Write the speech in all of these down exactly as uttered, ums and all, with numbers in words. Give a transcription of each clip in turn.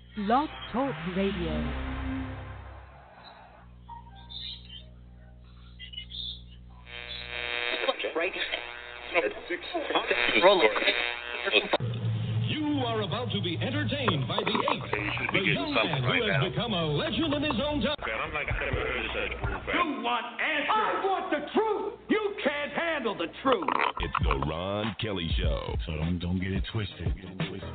Blog Talk Radio. You are about to be entertained by the ape, the young man who has now. become a legend in his own time. I'm like, I never heard of such group. You want answers? I want the truth. You can't handle the truth. It's the Ron Kelly Show. So don't don't get it twisted. Get it twisted.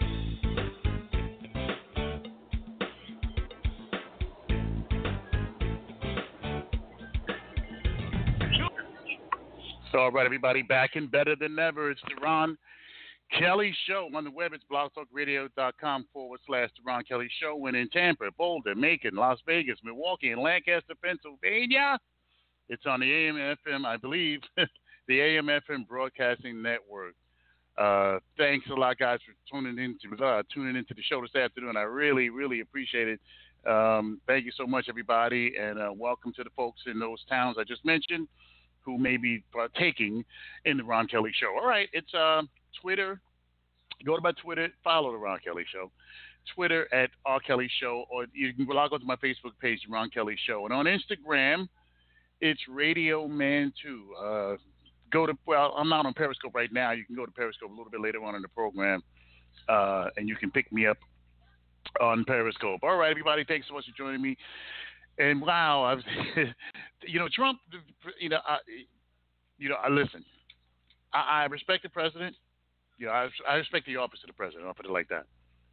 So, all right, everybody, back and better than ever. It's the Ron Kelly Show. On the web, it's blogtalkradio.com forward slash the Ron Kelly Show. And in Tampa, Boulder, Macon, Las Vegas, Milwaukee, and Lancaster, Pennsylvania, it's on the A M F M, I believe, the A M F M Broadcasting Network. Uh, thanks a lot, guys, for tuning in to, uh, tuning into the show this afternoon. I really, really appreciate it. Um, thank you so much, everybody, and uh, welcome to the folks in those towns I just mentioned who may be partaking in the Ron Kelly Show. All right, it's uh, Twitter. Go to my Twitter, follow the Ron Kelly Show. Twitter at R Kelly Show, or you can log on to my Facebook page, the Ron Kelly Show. And on Instagram, it's Radio Man two. Uh, go to, well, I'm not on Periscope right now. You can go to Periscope a little bit later on in the program, uh, and you can pick me up on Periscope. All right, everybody, thanks so much for joining me. And wow, I was, you know, Trump, you know, I, you know, I listen. I, I respect the president. You know, I, I respect the office of the president. I'll put it like that.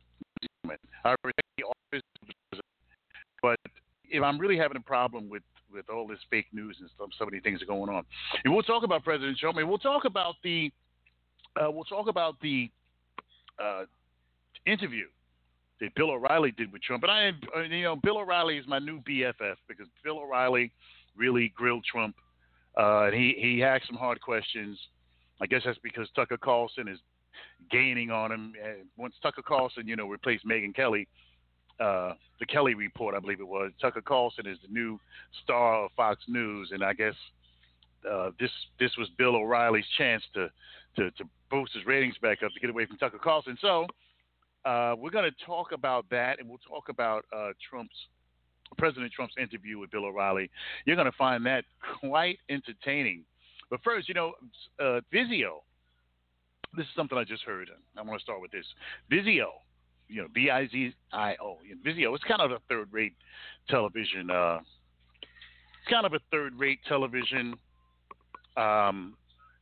I respect the office of the president. But if I'm really having a problem with, with all this fake news and stuff, some of these things are going on, and we'll talk about President Trump. And we'll talk about the, uh, we'll talk about the uh, interview that Bill O'Reilly did with Trump. And I, you know, Bill O'Reilly is my new B F F because Bill O'Reilly really grilled Trump. Uh, and he, he asked some hard questions. I guess that's because Tucker Carlson is gaining on him. And once Tucker Carlson, you know, replaced Megyn Kelly, uh, the Kelly Report, I believe it was, Tucker Carlson is the new star of Fox News. And I guess uh, this this was Bill O'Reilly's chance to, to, to boost his ratings back up to get away from Tucker Carlson. So, Uh, we're going to talk about that, and we'll talk about uh, Trump's President Trump's interview with Bill O'Reilly. You're going to find that quite entertaining. But first, you know, uh, Vizio. This is something I just heard. I want to start with this. Vizio, you know, V I Z I O. Vizio. It's kind of a third-rate television. Uh, it's kind of a third-rate television. Um,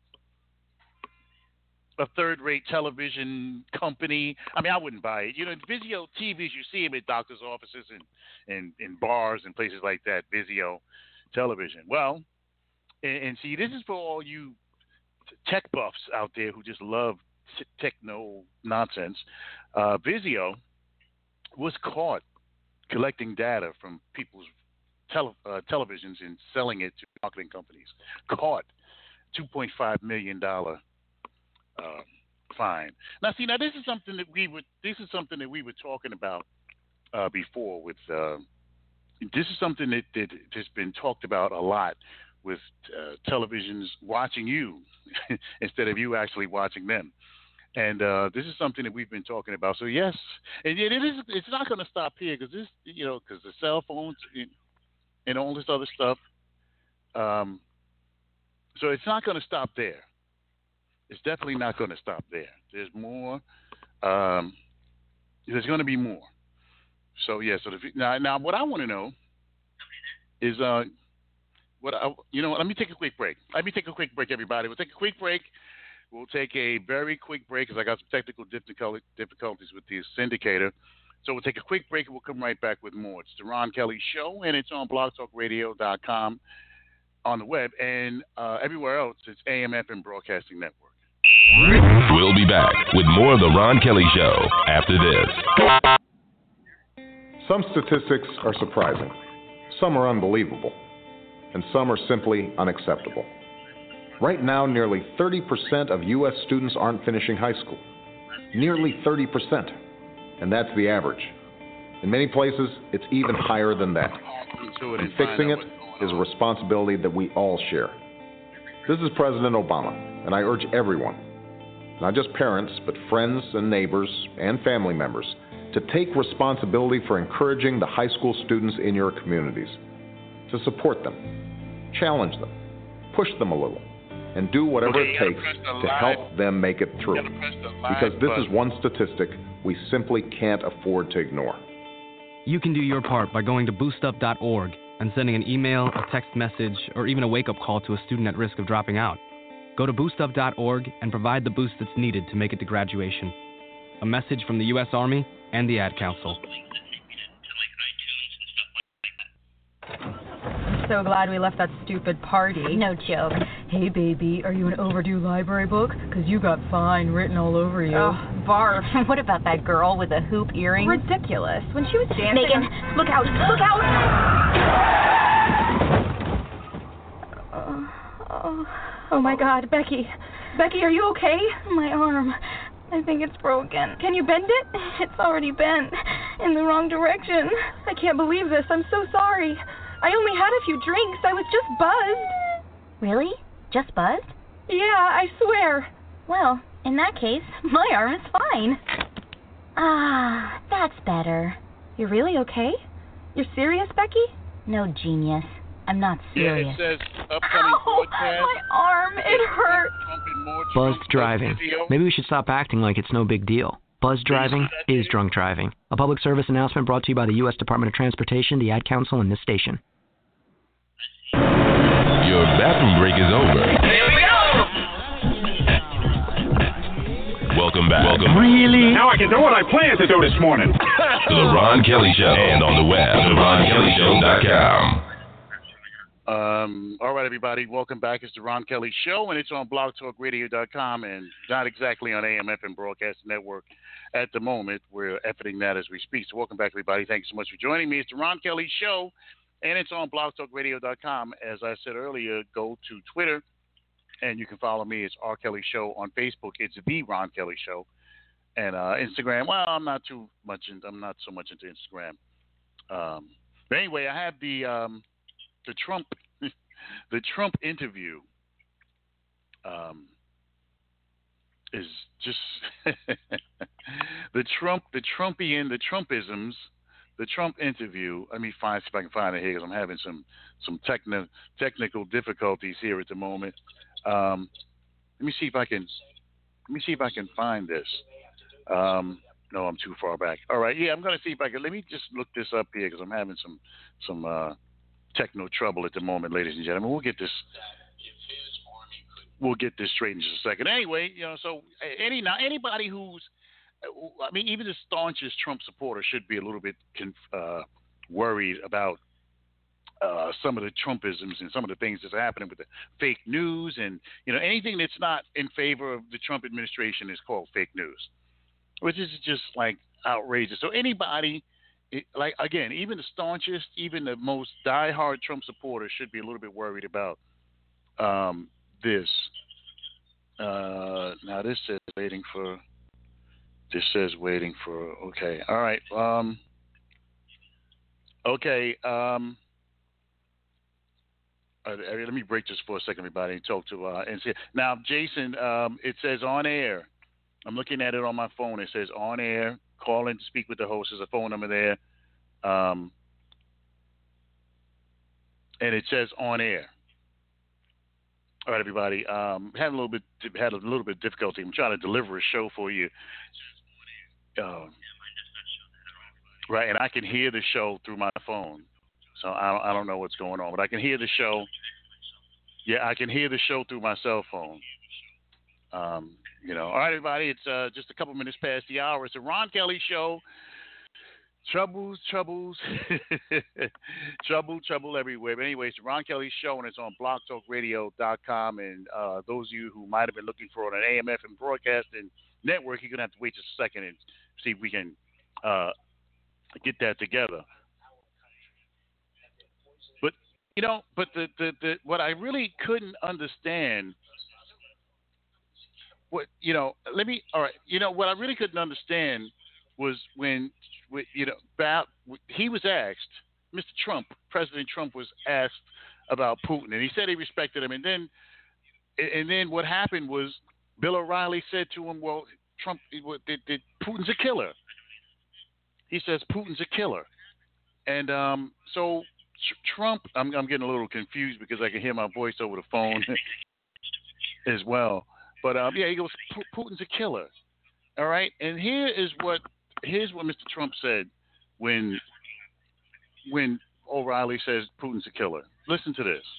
a third-rate television company. I mean, I wouldn't buy it. You know, Vizio T Vs, you see them at doctors' offices and, and, and bars and places like that, Vizio television. Well, and, and see, this is for all you tech buffs out there who just love t- techno nonsense. Uh, Vizio was caught collecting data from people's tele- uh, televisions and selling it to marketing companies. Caught two point five million dollars Uh, fine. Now, see, now this is something that we would. This is something that we were talking about uh, before. With uh, this is something that, that has been talked about a lot with uh, televisions watching you instead of you actually watching them. And uh, this is something that we've been talking about. So yes, and it is. It's not going to stop here because this, you know, because the cell phones and all this other stuff. Um, so it's not going to stop there. It's definitely not going to stop there. There's more. Um, there's going to be more. So yeah. So the, now, now, what I want to know is, uh, what I, you know. Let me take a quick break. Let me take a quick break, everybody. We'll take a quick break. We'll take a very quick break because I got some technical difficulty, difficulties with the syndicator. So we'll take a quick break and we'll come right back with more. It's the Ron Kelly Show, and it's on blog talk radio dot com on the web, and uh, everywhere else. It's A M F M Broadcasting Network. We'll be back with more of the Ron Kelly Show after this. Some statistics are surprising, some are unbelievable, and some are simply unacceptable. Right now, nearly thirty percent of U S students aren't finishing high school. Nearly thirty percent. And that's the average. In many places, it's even higher than that. And fixing it is a responsibility that we all share. This is President Obama, and I urge everyone, not just parents, but friends and neighbors and family members, to take responsibility for encouraging the high school students in your communities, to support them, challenge them, push them a little, and do whatever okay, it takes to help them make it through. Because this button. is one statistic we simply can't afford to ignore. You can do your part by going to boost up dot org and sending an email, a text message, or even a wake-up call to a student at risk of dropping out. Go to boost up dot org and provide the boost that's needed to make it to graduation. A message from the U S Army and the Ad Council. So glad we left that stupid party. No joke. Hey, baby, are you an overdue library book? Because you got fine written all over you. Oh, barf. What about that girl with the hoop earring? Ridiculous. When she was dancing... Megan, on... look out! Look out! Uh, oh, oh, my God. Becky. Becky, are you okay? My arm. I think it's broken. Can you bend it? It's already bent. In the wrong direction. I can't believe this. I'm so sorry. I only had a few drinks. I was just buzzed. Really? Just buzzed? Yeah, I swear. Well, in that case, my arm is fine. Ah, that's better. You're really okay? You're serious, Becky? No, genius. I'm not serious. Yeah, it says upcoming Ow, broadcast. my arm, it hurts. Buzzed driving. Maybe we should stop acting like it's no big deal. Buzz driving is drunk driving. A public service announcement brought to you by the U S Department of Transportation, the Ad Council, and this station. Your bathroom break is over. Here we go! Welcome back. Welcome. Really? Now I can do what I planned to do this morning. To the Ron Kelly Show. And on the web, the ron kelly show dot com. Um, all right, everybody. Welcome back. It's the Ron Kelly Show, and it's on blog talk radio dot com and not exactly on A M F M Broadcasting Network at the moment. We're efforting that as we speak. So welcome back, everybody. Thanks so much for joining me. It's the Ron Kelly Show, and it's on blog talk radio dot com. As I said earlier, go to Twitter, and you can follow me. It's R. Kelly Show on Facebook. It's the Ron Kelly Show. And uh, Instagram, well, I'm not too much in, I'm not so much into Instagram. Um, but anyway, I have the um, the Trump the Trump interview um, is just the Trump the Trumpian the Trumpisms. The Trump interview. Let me find see if I can find it here because I'm having some some techni- technical difficulties here at the moment. Um, let me see if I can let me see if I can find this. Um, no, I'm too far back. All right, yeah, I'm going to see if I can. Let me just look this up here because I'm having some some uh, techno trouble at the moment, ladies and gentlemen. We'll get this. We'll get this straight in just a second. Anyway, you know, so any now anybody who's I mean, even the staunchest Trump supporter should be a little bit uh, worried about uh, some of the Trumpisms and some of the things that's happening with the fake news. And, you know, anything that's not in favor of the Trump administration is called fake news, which is just like outrageous. So anybody, it, like, again, even the staunchest, even the most diehard Trump supporter should be a little bit worried about um, this. Uh, now, this is waiting for. This says waiting for, okay. All right. Um, okay. Um, uh, let me break this for a second, everybody, and talk to, uh, and see. Now, Jason, um, it says on air. I'm looking at it on my phone. It says on air, call in to speak with the host. There's a phone number there. Um, and it says on air. All right, everybody. Um, had a little bit, had a little bit of difficulty. I'm trying to deliver a show for you. Uh, right, and I can hear the show through my phone, so I don't, I don't know what's going on, but I can hear the show. Yeah, I can hear the show through my cell phone. Um, you know, all right, everybody, it's uh, just a couple minutes past the hour. It's a Ron Kelly Show. Troubles, troubles, trouble, trouble everywhere. But anyway, it's the Ron Kelly Show, and it's on blog talk radio dot com. And uh, those of you who might have been looking for it on A M F M Broadcasting Network, you're going to have to wait just a second and see if we can uh, get that together. But, you know, but the, the, the what I really couldn't understand, what, you know, let me, all right, you know, what I really couldn't understand was when, you know, about, he was asked, Mister Trump, President Trump was asked about Putin, and he said he respected him. And then, and then what happened was Bill O'Reilly said to him, "Well, Trump, did, did Putin's a killer." he says Putin's a killer. And um, so tr- Trump, I'm, I'm getting a little confused because I can hear my voice over the phone as well. But um, yeah, he goes, Putin's a killer. All right. And here is what here's what Mister Trump said when when O'Reilly says Putin's a killer. Listen to this.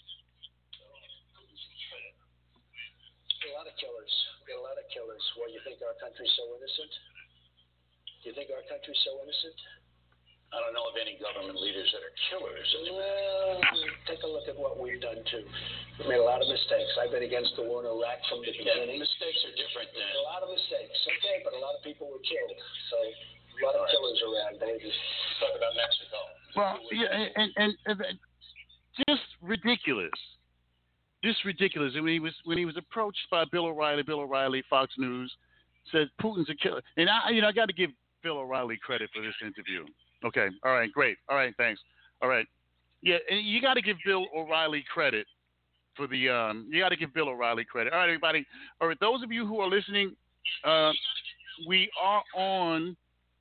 A lot of killers. We got a lot of killers. Well, you think our country's so innocent? Do you think our country's so innocent? I don't know of any government leaders that are killers. Well, take a look at what we've done too. We've made a lot of mistakes. I've been against the war in Iraq from the beginning. Yeah, mistakes are different than a lot of mistakes. Okay, but a lot of people were killed. So a lot of killers around, baby. Let's talk about Mexico. Well, yeah, and, and, and, and just ridiculous. Just ridiculous. And when he was when he was approached by Bill O'Reilly, Bill O'Reilly, Fox News, said Putin's a killer. And I, you know, I got to give Bill O'Reilly credit for this interview. Okay. All right. Great. All right. Thanks. All right. Yeah. And you got to give Bill O'Reilly credit for the. Um, you got to give Bill O'Reilly credit. All right, everybody. All right. Those of you who are listening, uh, we are on.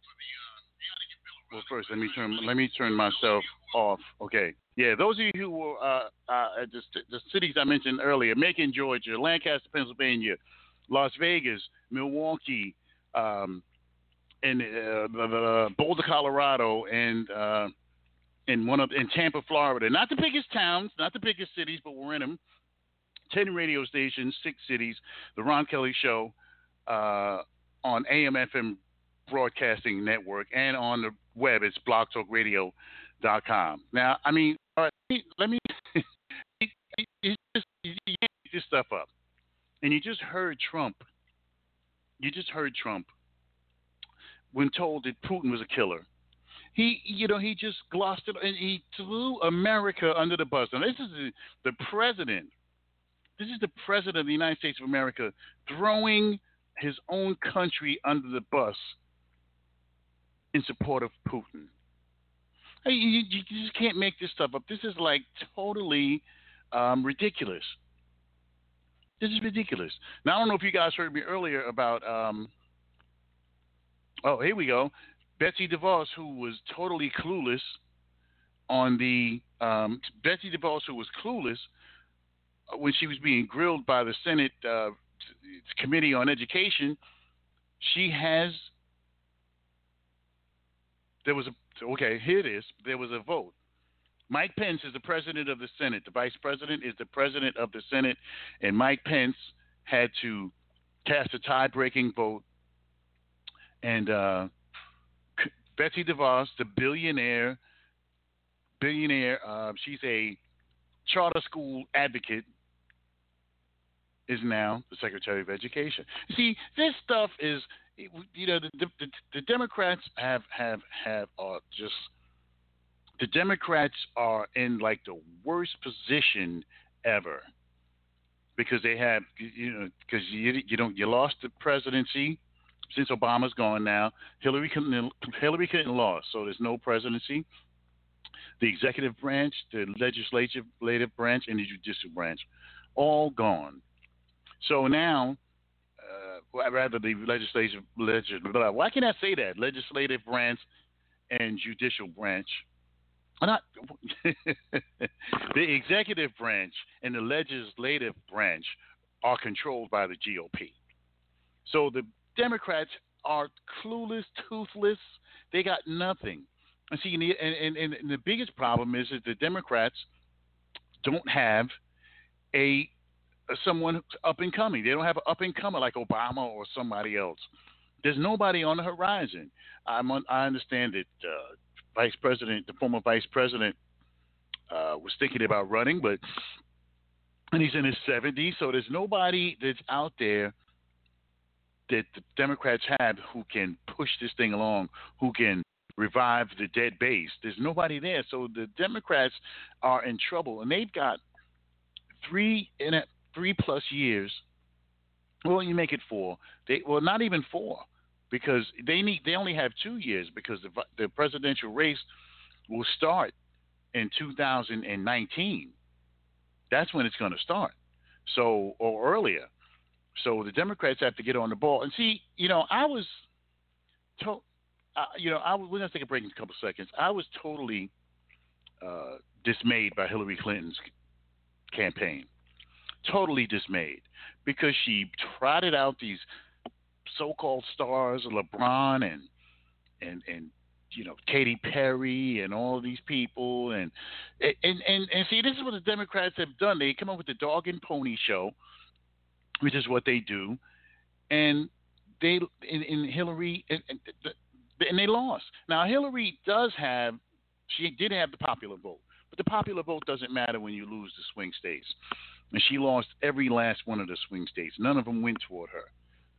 Well, first, let me turn. Let me turn myself off. Okay. Yeah. Those of you who were uh, uh, at the, the cities I mentioned earlier: Macon, Georgia; Lancaster, Pennsylvania; Las Vegas; Milwaukee. Um, in uh, uh, Boulder, Colorado, and uh, in one of in Tampa, Florida. Not the biggest towns, not the biggest cities, but we're in them. Ten radio stations, six cities. The Ron Kelly Show uh, on A M F M Broadcasting Network and on the web. It's blog talk radio dot com. Now, I mean, all right, let me. you just you yank this stuff up, and you just heard Trump. You just heard Trump. When told that Putin was a killer, he, you know, he just glossed it and he threw America under the bus. Now, this is the, the president. This is the president of the United States of America throwing his own country under the bus in support of Putin. Hey, you, you just can't make this stuff up. This is like totally um, ridiculous. This is ridiculous. Now, I don't know if you guys heard me earlier about. Um, Oh, here we go. Betsy DeVos, who was totally clueless on the um, Betsy DeVos, who was clueless when she was being grilled by the Senate uh, Committee on Education. She has. There was a okay. Here it is. There was a vote. Mike Pence is the president of the Senate. The vice president is the president of the Senate, and Mike Pence had to cast a tie-breaking vote. And uh, Betsy DeVos, the billionaire, billionaire, uh, she's a charter school advocate, is now the Secretary of Education. See, this stuff is, you know, the the, the Democrats have have have are just the Democrats are in like the worst position ever because they have, you know, because you you don't you lost the presidency. Since Obama's gone now, Hillary Clinton, Hillary Clinton lost, so there's no presidency. The executive branch, the legislative branch, and the judicial branch, all gone. So now, uh, rather the legislative, legislative, why can't I say that? Legislative branch and judicial branch. Not the executive branch and the legislative branch are controlled by the G O P. So the Democrats are clueless, toothless. They got nothing. And see, and, and, and the biggest problem is that the Democrats don't have a, a someone up and coming. They don't have an up and comer like Obama or somebody else. There's nobody on the horizon. I'm on, I understand that uh, Vice President, the former Vice President, uh, was thinking about running, but and he's in his seventies, so there's nobody that's out there that the Democrats have who can push this thing along, who can revive the dead base. There's nobody there. So the Democrats are in trouble, and they've got three in a, three plus years. Well, you make it four. They well, not even four, because they need. They only have two years because the the presidential race will start in two thousand nineteen. That's when it's going to start. So or earlier. So the Democrats have to get on the ball. And see, you know, I was told, uh, you know, I was, we're going to take a break in a couple seconds. I was totally uh, dismayed by Hillary Clinton's campaign. Totally dismayed because she trotted out these so-called stars, LeBron and and and you know Katy Perry and all these people, and and and and see, this is what the Democrats have done. They come up with the dog and pony show, which is what they do, and they in, in Hillary and, and, and they lost. Now Hillary does have, she did have the popular vote, but the popular vote doesn't matter when you lose the swing states. And she lost every last one of the swing states. None of them went toward her.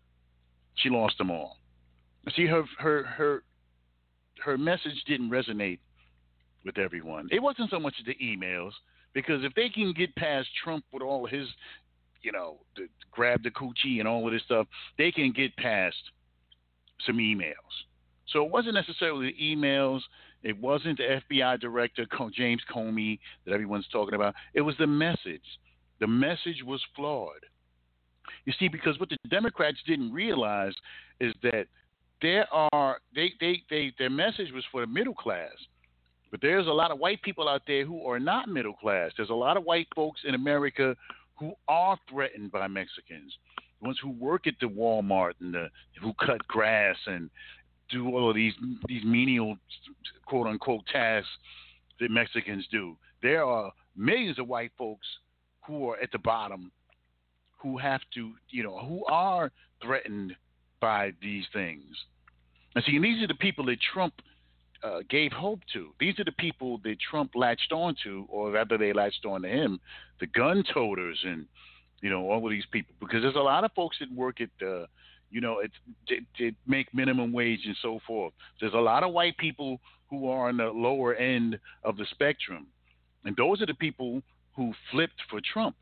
She lost them all. See, her her her her message didn't resonate with everyone. It wasn't so much the emails, because if they can get past Trump with all his, you know, the, grab the coochie and all of this stuff, they can get past some emails. So it wasn't necessarily the emails. It wasn't the F B I director, James Comey, that everyone's talking about. It was the message. The message was flawed. You see, because what the Democrats didn't realize is that there are they, they, they their message was for the middle class, but there's a lot of white people out there who are not middle class. There's a lot of white folks in America who are threatened by Mexicans, the ones who work at the Walmart and the, who cut grass and do all of these these menial quote unquote tasks that Mexicans do. There are millions of white folks who are at the bottom, who have to, you know, who are threatened by these things. And see, and these are the people that Trump uh, gave hope to. These are the people that Trump latched on to, or rather they latched on to him, the gun toters and, you know, all of these people. Because there's a lot of folks that work at, uh, you know, it, it, it make minimum wage and so forth. There's a lot of white people who are on the lower end of the spectrum. And those are the people who flipped for Trump.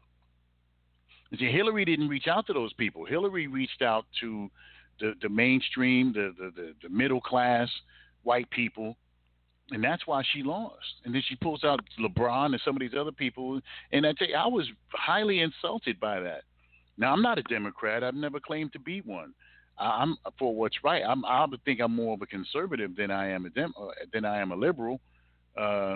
And see, Hillary didn't reach out to those people. Hillary reached out to the, the mainstream, the, the, the, the middle class white people, and that's why she lost. And then she pulls out LeBron and some of these other people, and I tell you, I was highly insulted by that. Now, I'm not a Democrat. I've never claimed to be one. I'm for what's right. I'm, I think I'm more of a conservative than I am a dem, uh, than I am a liberal. Uh,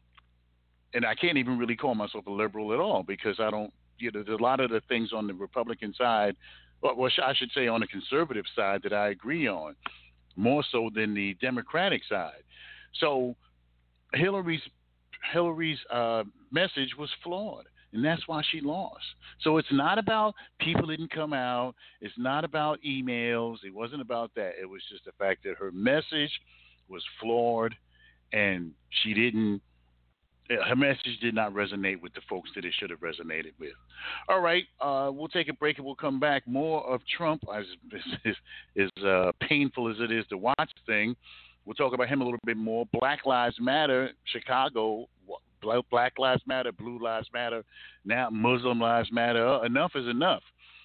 and I can't even really call myself a liberal at all, because I don't, you know, there's a lot of the things on the Republican side, well, well, I should say on the conservative side, that I agree on, more so than the Democratic side. So Hillary's Hillary's uh, message was flawed, and that's why she lost. So it's not about people didn't come out. It's not about emails. It wasn't about that. It was just the fact that her message was flawed, and she didn't. Her message did not resonate with the folks that it should have resonated with. All right, uh, we'll take a break and we'll come back. More of Trump, as, as, as uh, painful as it is to watch the thing. We'll talk about him a little bit more. Black Lives Matter, Chicago. Black Lives Matter, Blue Lives Matter, now Muslim Lives Matter. Enough is enough.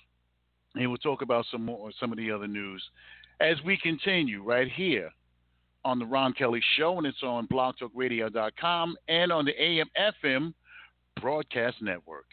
And we'll talk about some more, some of the other news as we continue right here on the Ron Kelly Show, and it's on blog talk radio dot com and on the A M F M Broadcast Network.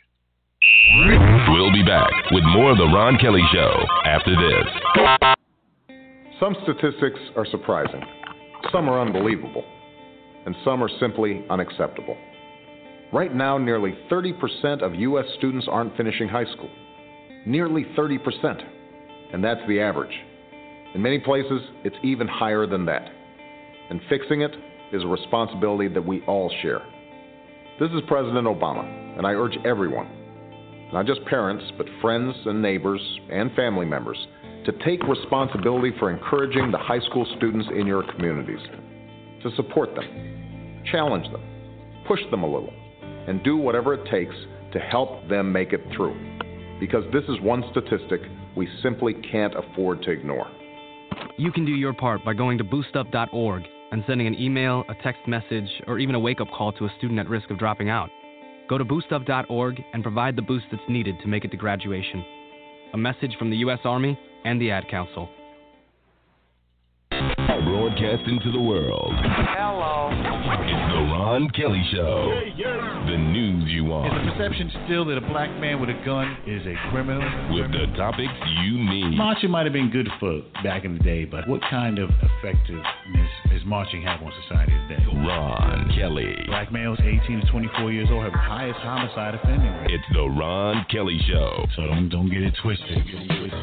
We'll be back with more of the Ron Kelly Show after this. Some statistics are surprising, some are unbelievable, and some are simply unacceptable. Right now, nearly thirty percent of U S students aren't finishing high school. Nearly thirty percent. And that's the average. In many places, it's even higher than that. And fixing it is a responsibility that we all share. This is President Obama, and I urge everyone, not just parents, but friends and neighbors and family members, to take responsibility for encouraging the high school students in your communities, to support them, challenge them, push them a little, and do whatever it takes to help them make it through. Because this is one statistic we simply can't afford to ignore. You can do your part by going to boost up dot org and sending an email, a text message, or even a wake-up call to a student at risk of dropping out. Go to boost up dot org and provide the boost that's needed to make it to graduation. A message from the U S Army and the Ad Council. Broad broadcasting to the world. Hello. It's the Ron Kelly Show. Yeah, yeah. The news you want. Is the perception still that a black man with a gun is a criminal? With the topics you need. Marching might have been good for back in the day, but what kind of effectiveness is marching have on society today? Ron Kelly. Black males eighteen to twenty-four years old have the highest homicide offending rate. It's the Ron Kelly Show. So don't, don't get it twisted. Get it twisted.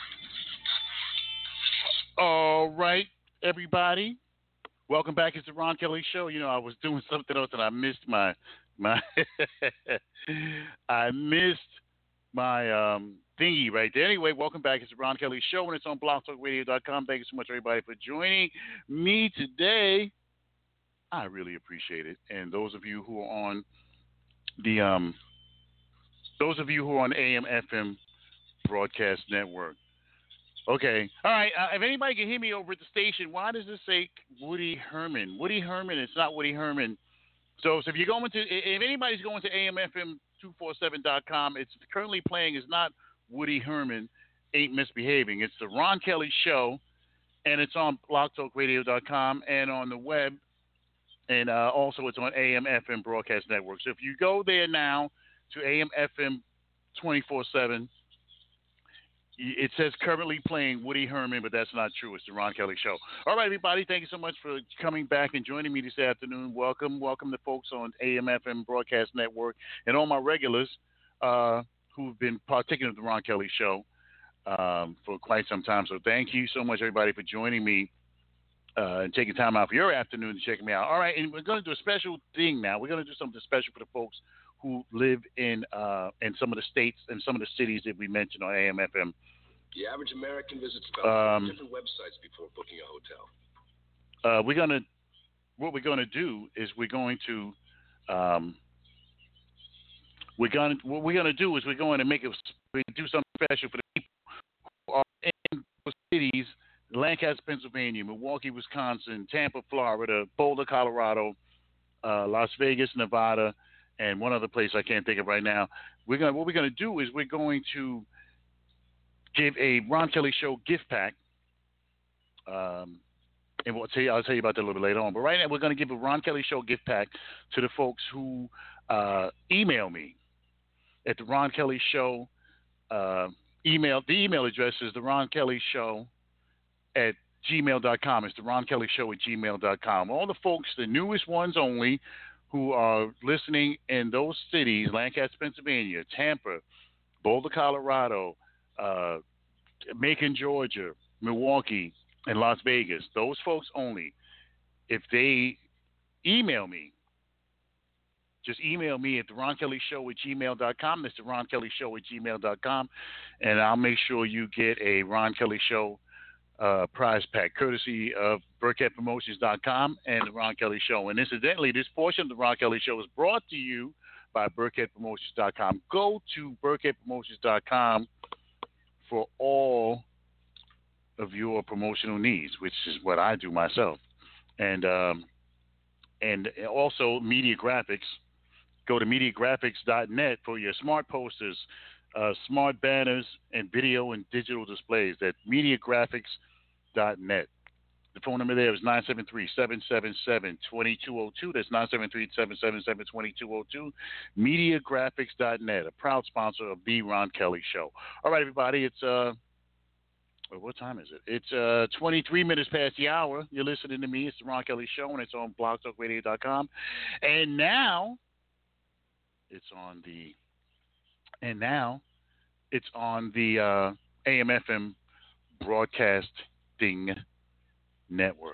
All right, everybody. Welcome back. It's the Ron Kelly Show. You know, I was doing something else and I missed my my I missed my um, thingy right there. Anyway, welcome back. It's the Ron Kelly Show, and it's on blog talk radio dot com. Thank you so much, everybody, for joining me today. I really appreciate it. And those of you who are on the um, those of you who are on A M F M Broadcast Network. Okay. All right. Uh, if anybody can hear me over at the station, why does this say Woody Herman? Woody Herman. It's not Woody Herman. So, so if you're going to, if anybody's going to A M F M two forty-seven dot com, it's currently playing is not Woody Herman Ain't Misbehaving. It's the Ron Kelly Show, and it's on blog talk radio dot com and on the web, and uh, also it's on A M F M Broadcast Network. So if you go there now to A M F M twenty-four seven, it says currently playing Woody Herman, but that's not true. It's the Ron Kelly Show. All right, everybody, thank you so much for coming back and joining me this afternoon. Welcome. Welcome to folks on A M F M Broadcast Network and all my regulars uh, who've been partaking of the Ron Kelly Show um, for quite some time. So thank you so much, everybody, for joining me uh, and taking time out for your afternoon to check me out. All right, and we're going to do a special thing now. We're going to do something special for the folks who live in uh, in some of the states and some of the cities that we mentioned on A M F M. The average American visits about Um, different websites before booking a hotel. Uh, we're gonna, what we're gonna do is we're going to, um, we're gonna, what we're gonna do is we're going to make it, we do something special for the people who are in those cities: Lancaster, Pennsylvania, Milwaukee, Wisconsin, Tampa, Florida, Boulder, Colorado, uh, Las Vegas, Nevada, and one other place I can't think of right now. We're gonna, what we're gonna do is we're going to give a Ron Kelly Show gift pack, um, and we'll tell you, I'll tell you about that a little bit later on. But right now, we're going to give a Ron Kelly Show gift pack to the folks who uh, email me at the Ron Kelly Show uh, email. The email address is the Ron Kelly Show at gmail dot com. It's the Ron Kelly Show at gmail dot com. All the folks, the newest ones only, who are listening in those cities: Lancaster, Pennsylvania, Tampa, Boulder, Colorado, Uh, Macon, Georgia, Milwaukee, and Las Vegas. Those folks only. If they email me, just email me at the Ron Kelly Show at gmail dot com. That's the Ron Kelly Show at gmail dot com. And I'll make sure you get a Ron Kelly Show uh, prize pack, courtesy of Burkhead Promotions dot com and the Ron Kelly Show. And incidentally, this portion of the Ron Kelly Show is brought to you by Burkhead Promotions dot com. Go to Burkhead Promotions dot com for all of your promotional needs, which is what I do myself. And um, and also Media Graphics. Go to Media Graphics dot net for your smart posters, uh, smart banners, and video and digital displays. That's Media Graphics dot net. The phone number there is nine seven three, seven seven seven, two two zero two. That's nine seven three, seven seven seven, two two zero two. Media Graphics dot net, a proud sponsor of the Ron Kelly Show. All right, everybody, it's, uh, what time is it? It's uh, twenty-three minutes past the hour. You're listening to me. It's the Ron Kelly Show, and it's on blog talk radio dot com. And now, it's on the, and now, it's on the uh, A M F M Broadcasting Network.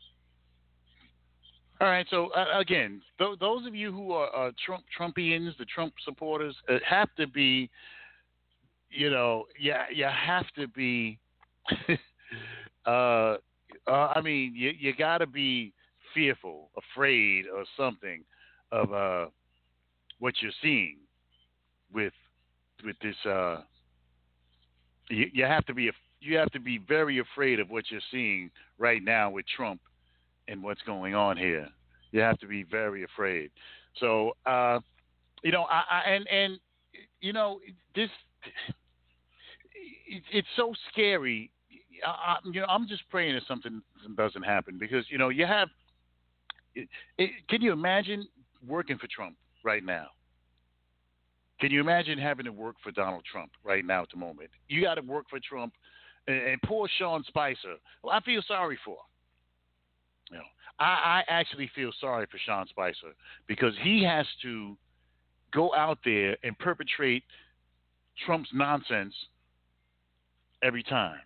All right, so uh, again, th- those of you who are uh, Trump Trumpians, the Trump supporters, uh, have to be, you know, yeah, you have to be. uh, uh, I mean, you you got to be fearful, afraid, or something of uh, what you're seeing with with this. Uh, you, you have to be. You have to be very afraid of what you're seeing right now with Trump and what's going on here. You have to be very afraid. So, uh, you know, I, I and and you know this. It, it's so scary. I, I, you know, I'm just praying that something doesn't happen because you know you have. It, it, can you imagine working for Trump right now? Can you imagine having to work for Donald Trump right now at the moment? You got to work for Trump, and, and poor Sean Spicer. Well, I feel sorry for him. You know, I, I actually feel sorry for Sean Spicer because he has to go out there and perpetrate Trump's nonsense every time.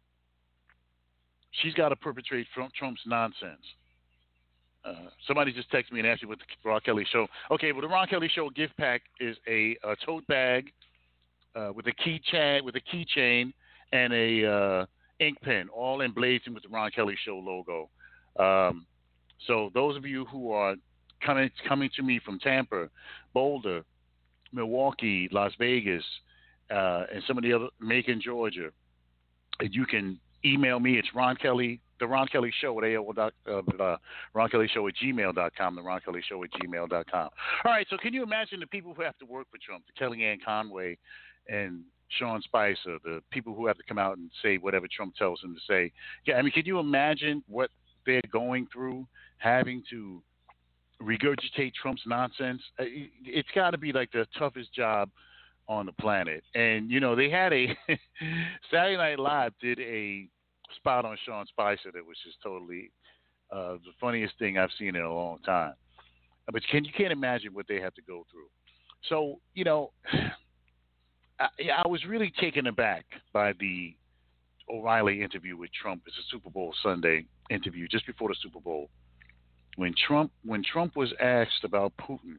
She's got to perpetrate Trump's nonsense. Uh, somebody just texted me and asked me what the Ron Kelly Show. Okay, well, the Ron Kelly Show gift pack is a, a tote bag uh, with a keychain, with a keychain and a uh, ink pen, all emblazoned with the Ron Kelly Show logo. Um, so those of you who are coming coming to me from Tampa, Boulder, Milwaukee, Las Vegas, uh, and some of the other Macon, Georgia, you can email me. It's Ron Kelly, the Ron Kelly Show at A O L dot, uh, uh, Ron Kelly Show at gmail dot com, the Ron Kelly Show at gmail dot com. All right, so can you imagine the people who have to work for Trump, the Kellyanne Conway and Sean Spicer, the people who have to come out and say whatever Trump tells them to say? Yeah, I mean, can you imagine what they're going through, having to regurgitate Trump's nonsense? It's got to be like the toughest job on the planet. And, you know, they had a Saturday Night Live did a spot on Sean Spicer that was just totally uh, the funniest thing I've seen in a long time. But can you can't imagine what they have to go through. So, you know, I, I was really taken aback by the O'Reilly interview with Trump. It's a Super Bowl Sunday interview just before the Super Bowl. When Trump when Trump was asked about Putin,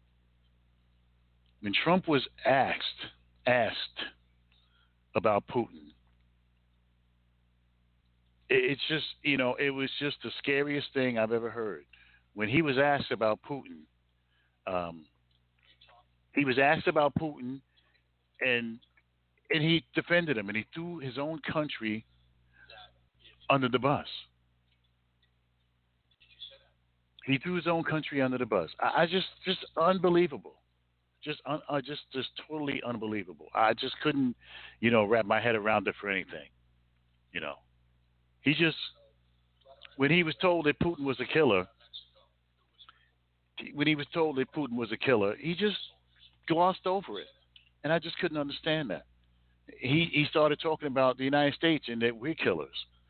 when Trump was asked asked about Putin, it, it's just, you know, it was just the scariest thing I've ever heard. When he was asked about Putin, um, he was asked about Putin, and and he defended him, and he threw his own country under the bus. He threw his own country under the bus. I, I just, just unbelievable, just, un, uh, just, just totally unbelievable. I just couldn't, you know, wrap my head around it for anything. You know, he just, when he was told that Putin was a killer, when he was told that Putin was a killer, he just glossed over it, and I just couldn't understand that. He he started talking about the United States and that we're killers.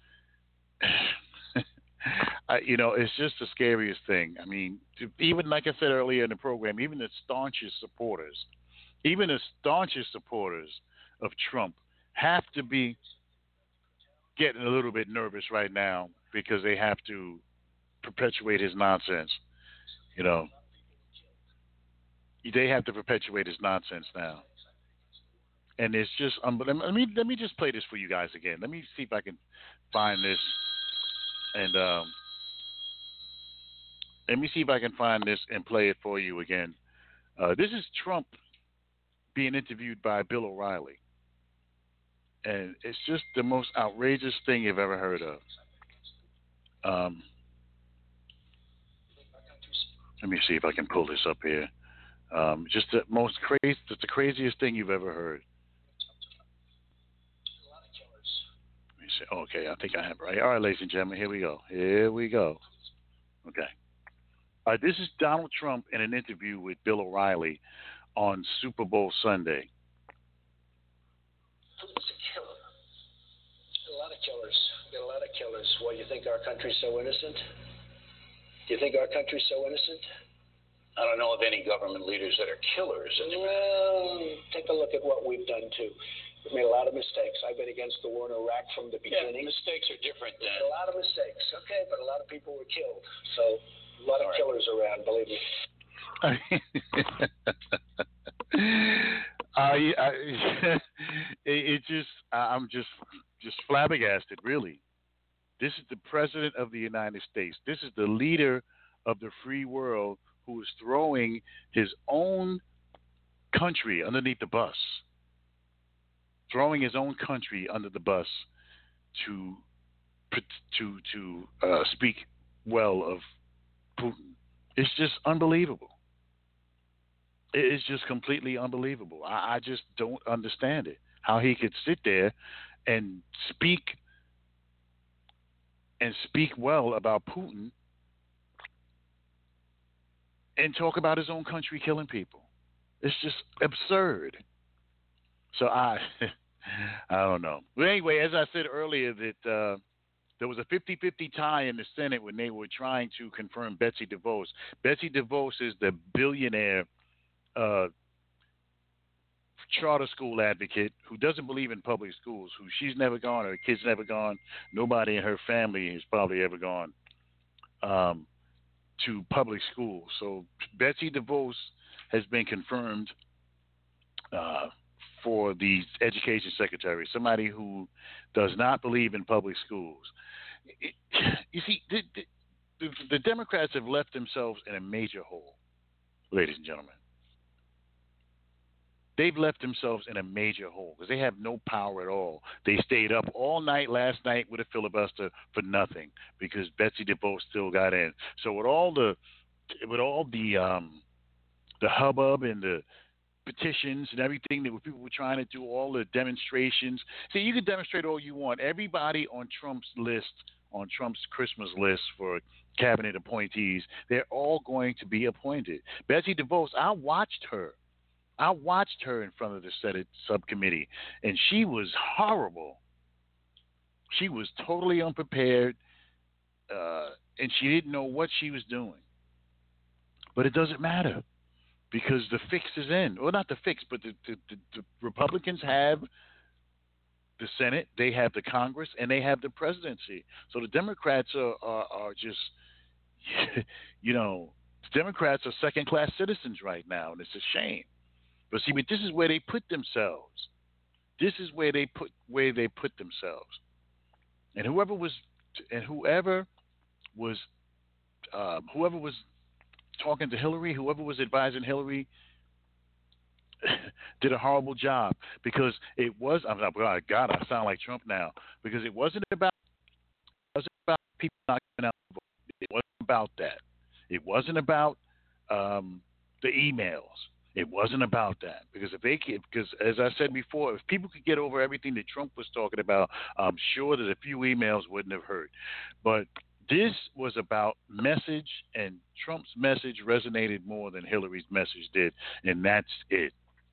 I, you know, it's just the scariest thing. I mean, to, even like I said earlier in the program, even the staunchest supporters, even the staunchest supporters of Trump have to be getting a little bit nervous right now because they have to perpetuate his nonsense. You know, they have to perpetuate his nonsense now. And it's just, um, let me let me just play this for you guys again. Let me see if I can find this. And um, let me see if I can find this and play it for you again. Uh, this is Trump being interviewed by Bill O'Reilly. And it's just the most outrageous thing you've ever heard of. Um, let me see if I can pull this up here. Um, just the most crazy, just the craziest thing you've ever heard. Okay, I think I have it right. All right, ladies and gentlemen, here we go. Here we go. Okay. All right, this is Donald Trump in an interview with Bill O'Reilly on Super Bowl Sunday. Putin's a killer. A lot of killers. We got a lot of killers. Why, you think our country's so innocent? Do you think our country's so innocent? I don't know of any government leaders that are killers. Well, take a look at what we've done, too. We've made a lot of mistakes. I've been against the war in Iraq from the beginning. Yeah, mistakes are different than... A lot of mistakes, okay, but a lot of people were killed. So, a lot of right. killers around, believe me. uh, I, it, it just, I'm just, just flabbergasted, really. This is the President of the United States. This is the leader of the free world who is throwing his own country underneath the bus. Throwing his own country under the bus to to to uh, speak well of Putin. It's just unbelievable. It's just completely unbelievable. I, I just don't understand it. How he could sit there and speak and speak well about Putin and talk about his own country killing people. It's just absurd. So I, I don't know. But anyway, as I said earlier, that uh, there was a fifty-fifty tie in the Senate when they were trying to confirm Betsy DeVos. Betsy DeVos is the billionaire uh, charter school advocate who doesn't believe in public schools, who she's never gone, her kids never gone, nobody in her family has probably ever gone um, to public schools. So Betsy DeVos has been confirmed uh, for the education secretary, somebody who does not believe in public schools. It, you see, the, the, the Democrats have left themselves in a major hole, ladies and gentlemen. They've left themselves in a major hole because they have no power at all. They stayed up all night last night with a filibuster for nothing because Betsy DeVos still got in. So with all the, with all the, um, the hubbub and the petitions and everything that people were trying to do, all the demonstrations. See, you can demonstrate all you want. Everybody on Trump's list, on Trump's Christmas list for cabinet appointees, they're all going to be appointed. Betsy DeVos, I watched her. I watched her in front of the Senate subcommittee, and she was horrible. She was totally unprepared, uh, and she didn't know what she was doing. But it doesn't matter because the fix is in. Well, not the fix, but the, the, the, the Republicans have the Senate, they have the Congress, and they have the presidency. So the Democrats are, are, are just, you know, the Democrats are second-class citizens right now, and it's a shame. But see, but this is where they put themselves. This is where they put where they put themselves. And whoever was, and whoever was, uh, whoever was talking to Hillary, whoever was advising Hillary, did a horrible job because it was. I'm like, oh God, I sound like Trump now because it wasn't about. It wasn't about people not coming out. It wasn't about that. It wasn't about um, the emails. It wasn't about that because if they could, because as I said before, if people could get over everything that Trump was talking about, I'm sure that a few emails wouldn't have hurt. But this was about message, and Trump's message resonated more than Hillary's message did, and that's it.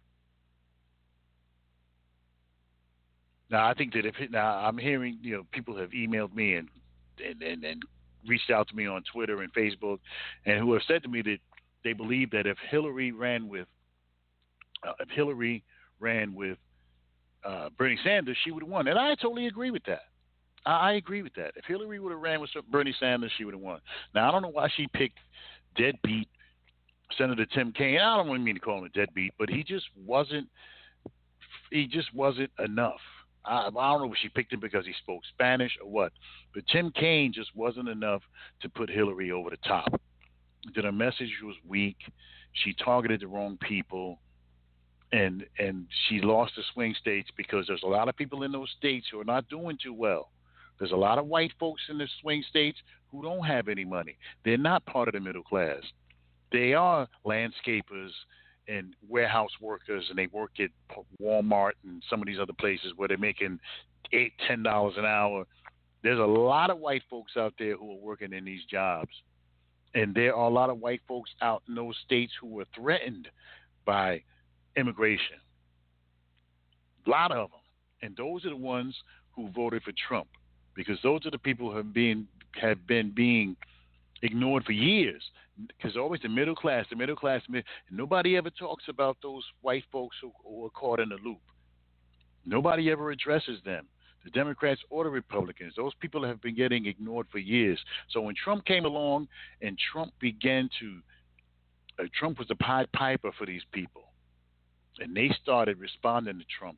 Now I think that if now I'm hearing, you know, people have emailed me and and, and and reached out to me on Twitter and Facebook, and who have said to me that they believe that if Hillary ran with, uh, if Hillary ran with uh, Bernie Sanders, she would have won. And I totally agree with that. I, I agree with that. If Hillary would have ran with Bernie Sanders, she would have won. Now, I don't know why she picked deadbeat Senator Tim Kaine. I don't want mean to call him a deadbeat, but he just wasn't, he just wasn't enough. I, I don't know if she picked him because he spoke Spanish or what, but Tim Kaine just wasn't enough to put Hillary over the top. That her message was weak. She targeted the wrong people, and and she lost the swing states because there's a lot of people in those states who are not doing too well. There's a lot of white folks in the swing states who don't have any money. They're not part of the middle class. They are landscapers and warehouse workers, and they work at Walmart and some of these other places where they're making eight, ten dollars an hour. There's a lot of white folks out there who are working in these jobs. And there are a lot of white folks out in those states who were threatened by immigration. A lot of them. And those are the ones who voted for Trump because those are the people who have been, have been being ignored for years. Because always the middle class, the middle class, nobody ever talks about those white folks who, who are caught in the loop. Nobody ever addresses them. The Democrats or the Republicans, those people have been getting ignored for years. So when Trump came along and Trump began to, uh, Trump was the Pied Piper for these people. And they started responding to Trump.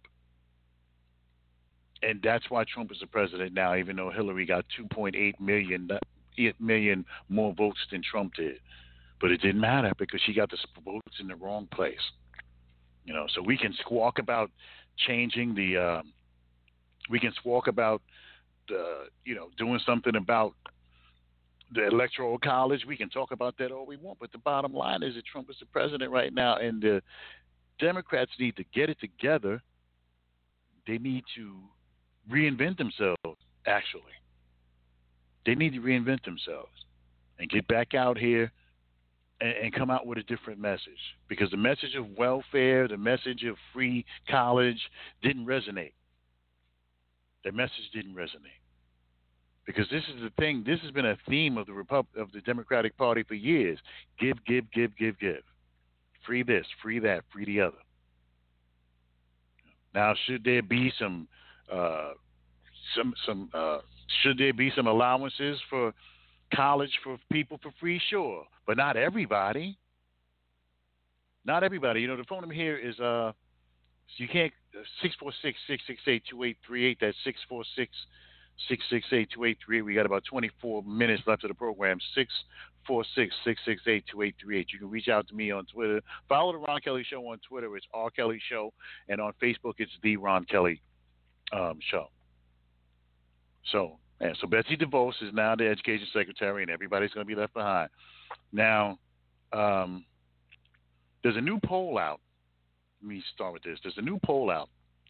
And that's why Trump is the president now, even though Hillary got two point eight million, eight million more votes than Trump did. But it didn't matter because she got the votes in the wrong place. You know, so we can squawk about changing the... Um, We can squawk about, uh, you know, doing something about the Electoral College. We can talk about that all we want. But the bottom line is that Trump is the president right now, and the Democrats need to get it together. They need to reinvent themselves, actually. They need to reinvent themselves and get back out here and, and come out with a different message. Because the message of welfare, the message of free college didn't resonate. The message didn't resonate. Because this is the thing, this has been a theme of the Repub- of the Democratic Party for years. Give, give, give, give, give. Free this, free that, free the other. Now, should there be some, uh, some, some, uh, should there be some allowances for college for people for free? Sure, but not everybody. Not everybody. You know, the phone number here is uh, you can't six four six, six six eight, two eight three eight. That's six four six, six six eight, two eight three eight. We got about twenty-four minutes left of the program. Six four six, six six eight, two eight three eight. You can reach out to me on Twitter. Follow the Ron Kelly Show on Twitter. It's R Kelly Show, and on Facebook it's the Ron Kelly um, Show. So, and so Betsy DeVos is now the education secretary, and everybody's going to be left behind. Now, um, there's a new poll out. Let me start with this. There's a new poll out.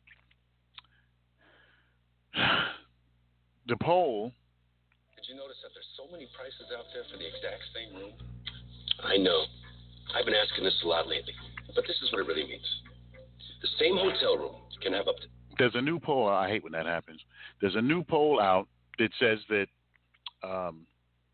The poll. Did you notice that there's so many prices out there for the exact same room? I know. I've been asking this a lot lately, but this is what it really means. The same hotel room can have up to... There's a new poll. I hate when that happens. There's a new poll out that says that um,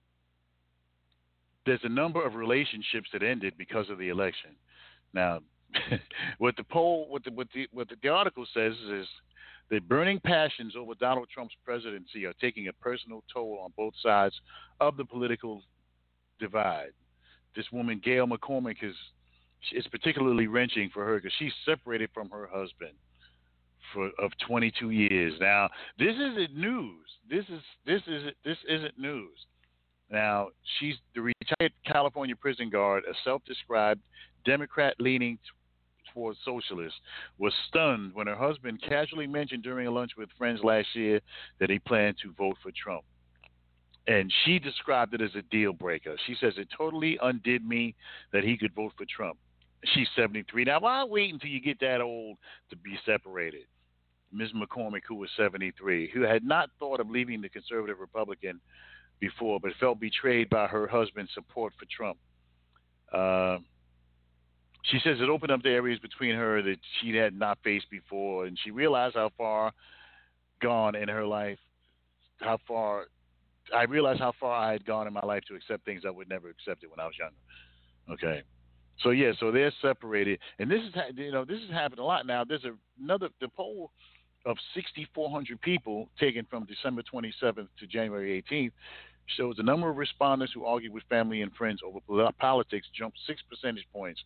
there's a number of relationships that ended because of the election. Now, what the poll, what the what the what the, the article says is that burning passions over Donald Trump's presidency are taking a personal toll on both sides of the political divide. This woman, Gail McCormick, is it's particularly wrenching for her because she's separated from her husband for of twenty-two years. Now, this isn't news. This is this is this isn't news. Now, she's the retired California prison guard, a self-described Democrat-leaning t- towards socialist, was stunned when her husband casually mentioned during a lunch with friends last year that he planned to vote for Trump. And she described it as a deal breaker. She says it totally undid me that he could vote for Trump. She's seventy-three. Now, why wait until you get that old to be separated? Miz McCormick, who was seventy-three, who had not thought of leaving the conservative Republican before, but felt betrayed by her husband's support for Trump. Uh, she says it opened up the areas between her that she had not faced before, and she realized how far gone in her life, how far, I realized how far I had gone in my life to accept things I would never accept it when I was younger. Okay. So, yeah, so they're separated. And this is, you know, this has happened a lot now. There's a, another, the poll of six thousand four hundred people taken from December twenty-seventh to January eighteenth shows the number of respondents who argued with family and friends over politics jumped six percentage points.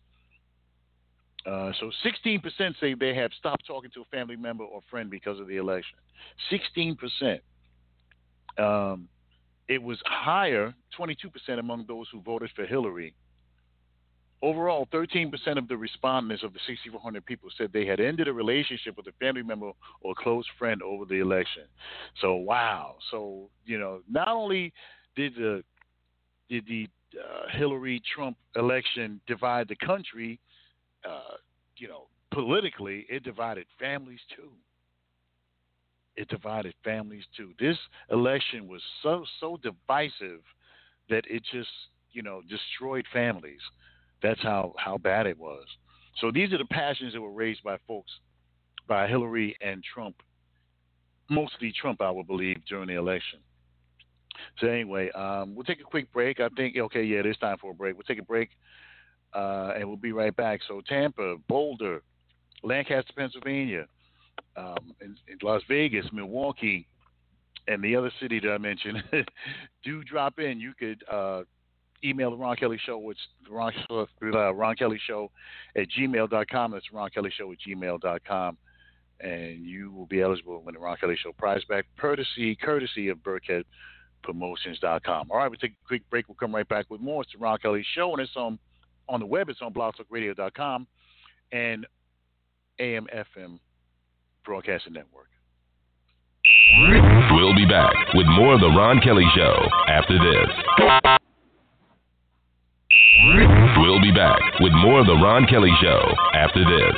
Uh, so sixteen percent say they have stopped talking to a family member or friend because of the election. sixteen percent. Um, it was higher, twenty-two percent among those who voted for Hillary. Overall, thirteen percent of the respondents of the six thousand four hundred people said they had ended a relationship with a family member or close friend over the election. So, wow. So, you know, not only did the did the uh, Hillary-Trump election divide the country, uh, you know, politically, it divided families too. It divided families too. This election was so, so divisive that it just, you know, destroyed families. That's how, how bad it was. So these are the passions that were raised by folks, by Hillary and Trump, mostly Trump, I would believe, during the election. So anyway, um, we'll take a quick break. I think, okay, yeah, it is time for a break. We'll take a break, uh, and we'll be right back. So Tampa, Boulder, Lancaster, Pennsylvania, um, in, in Las Vegas, Milwaukee, and the other city that I mentioned, do drop in. You could uh, email the Ron Kelly Show, which Ron, uh, Ron Kelly Show at gmail dot com. That's Ron Kelly Show at gmail dot com. And you will be eligible to win the Ron Kelly Show prize back, courtesy, courtesy of Burkhead Promotions dot com. All right, we'll take a quick break. We'll come right back with more. It's the Ron Kelly Show, and it's on, on the web. It's on blog talk radio dot com and A M F M Broadcasting Network. We'll be back with more of the Ron Kelly Show after this. We'll be back with more of the Ron Kelly Show after this.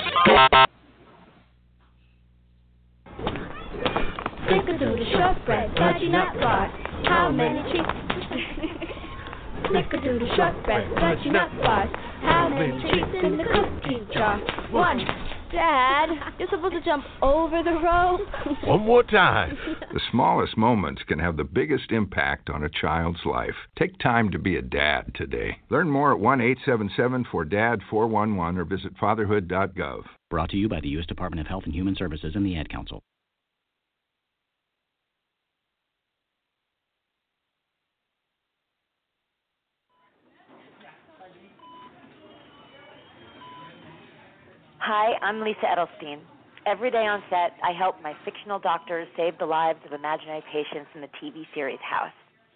Think of the shortbread, fudgy nut bar. How many treats? Snickerdoodle short bread, crunchy nut bars. How many treats in the cookie jar? One. Dad, you're supposed to jump over the rope. One more time. The smallest moments can have the biggest impact on a child's life. Take time to be a dad today. Learn more at one eight seven seven four D A D four one one or visit fatherhood dot gov. Brought to you by the U S Department of Health and Human Services and the Ad Council. Hi, I'm Lisa Edelstein. Every day on set, I help my fictional doctors save the lives of imaginary patients in the T V series House.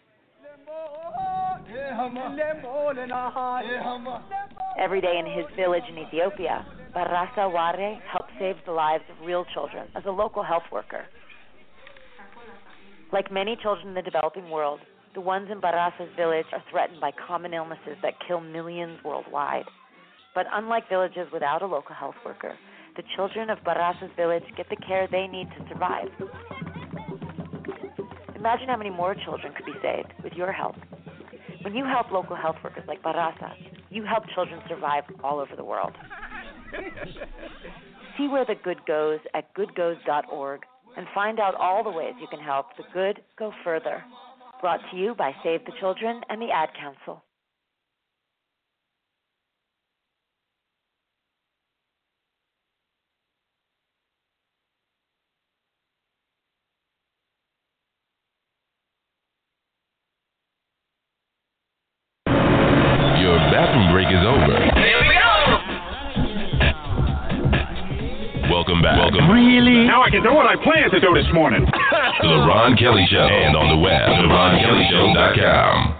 Every day in his village in Ethiopia, Barasa Ware helps save the lives of real children as a local health worker. Like many children in the developing world, the ones in Barasa's village are threatened by common illnesses that kill millions worldwide. But unlike villages without a local health worker, the children of Barasa's village get the care they need to survive. Imagine how many more children could be saved with your help. When you help local health workers like Barasa, you help children survive all over the world. See where the good goes at good goes dot org and find out all the ways you can help the good go further. Brought to you by Save the Children and the Ad Council. Bathroom break is over. Here we go! Welcome back. Welcome. Really? Now I can do what I planned to do this morning. To the Ron Kelly Show. And on the web, the ron kelly show dot com.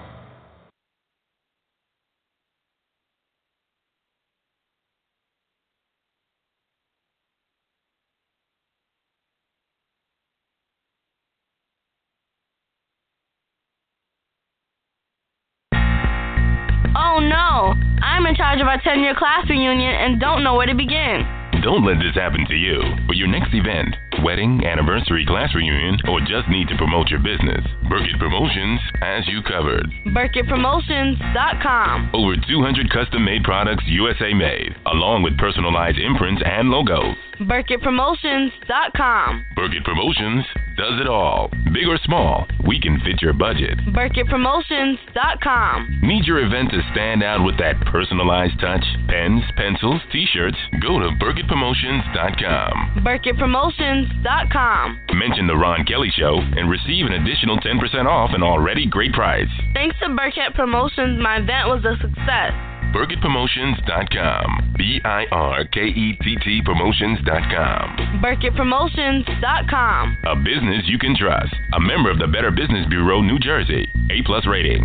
Oh no, I'm in charge of our ten-year class reunion and don't know where to begin. Don't let this happen to you. For your next event, wedding, anniversary, class reunion, or just need to promote your business, Burkett Promotions has you covered. Burkett Promotions dot com. Over two hundred custom-made products U S A made, along with personalized imprints and logos. Burkett Promotions dot com. Burkett Promotions does it all. Big or small, we can fit your budget. Burkett Promotions dot com. Need your event to stand out with that personalized touch? Pens, pencils, t-shirts? Go to Burkett Promotions dot com. Burkett Promotions dot com. Mention the Ron Kelly Show and receive an additional ten percent off an already great price. Thanks to Burkett Promotions, my event was a success. Burkett Promotions dot com. B I R K E T T Promotions dot com. Burkett Promotions dot com. A business you can trust. A member of the Better Business Bureau, New Jersey. A plus rating.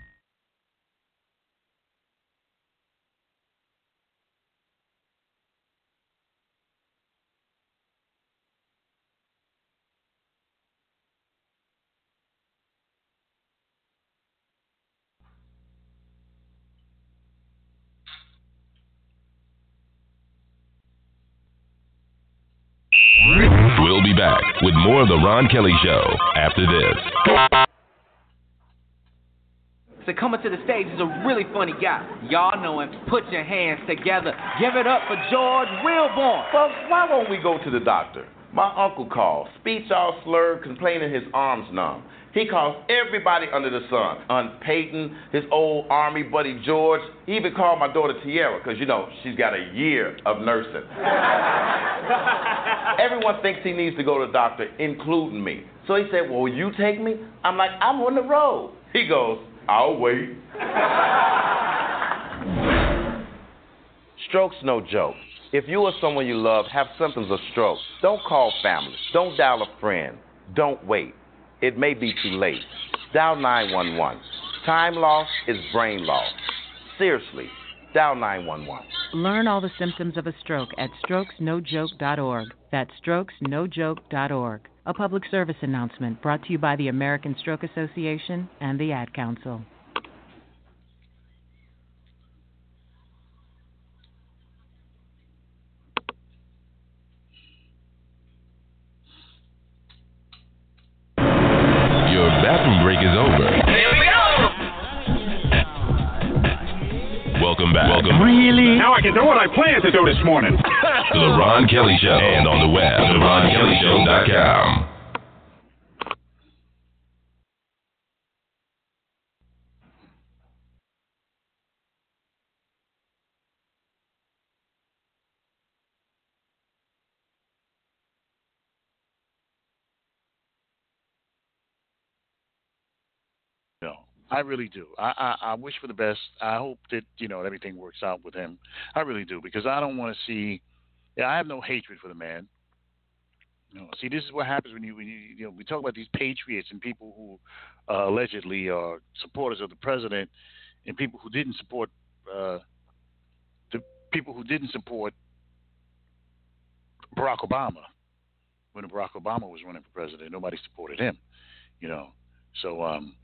We'll be back with more of the Ron Kelly Show after this. So coming to the stage is a really funny guy. Y'all know him. Put your hands together. Give it up for George Wilborn. Folks, why won't we go to the doctor? My uncle called, speech all slurred, complaining his arms numb. He calls everybody under the sun. Aunt Peyton, his old army buddy George. He even called my daughter Tiara, because, you know, she's got a year of nursing. Everyone thinks he needs to go to the doctor, including me. So he said, well, will you take me? I'm like, I'm on the road. He goes, I'll wait. Stroke's no joke. If you or someone you love have symptoms of stroke, don't call family. Don't dial a friend. Don't wait. It may be too late. Dial nine one one. Time loss is brain loss. Seriously, dial nine one one. Learn all the symptoms of a stroke at strokes no joke dot org. That's strokes no joke dot org. A public service announcement brought to you by the American Stroke Association and the Ad Council. Your bathroom break is Welcome back. Welcome Really? Now I can do what I planned to do this morning. to the Ron Kelly Show and on the web at the ron kelly show dot com. No, I really do. I, I, I wish for the best. I hope that, you know, everything works out with him. I really do, because I don't want to see. Yeah, I have no hatred for the man. You know, see, this is what happens when you, when you, you know, we talk about these patriots and people who uh, allegedly are supporters of the president, and people who didn't support uh, the people who didn't support Barack Obama when Barack Obama was running for president. Nobody supported him, you know. So, um,